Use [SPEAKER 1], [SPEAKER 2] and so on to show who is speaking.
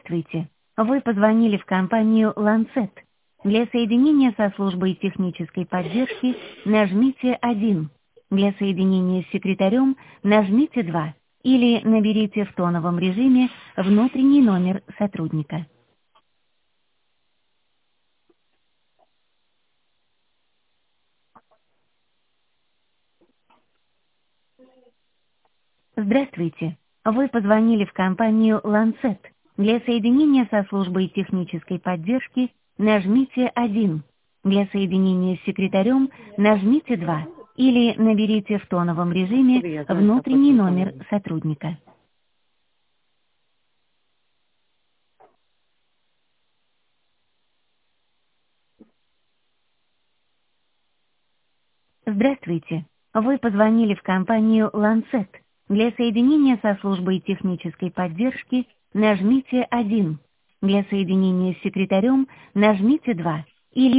[SPEAKER 1] Здравствуйте. Вы позвонили в компанию Lancet. Для соединения со службой технической поддержки нажмите 1. Для соединения с секретарем нажмите 2. Или наберите в тоновом режиме внутренний номер сотрудника. Здравствуйте. Вы позвонили в компанию Lancet. Для соединения со службой технической поддержки нажмите 1. Для соединения с секретарем нажмите 2. Или наберите в тоновом режиме
[SPEAKER 2] Привет, знаешь, как
[SPEAKER 1] внутренний
[SPEAKER 2] очень
[SPEAKER 1] номер
[SPEAKER 2] самое.
[SPEAKER 1] сотрудника. Здравствуйте. Вы позвонили в компанию Lancet. Для соединения со службой технической поддержки нажмите 1. Для соединения с секретарем нажмите 2. Или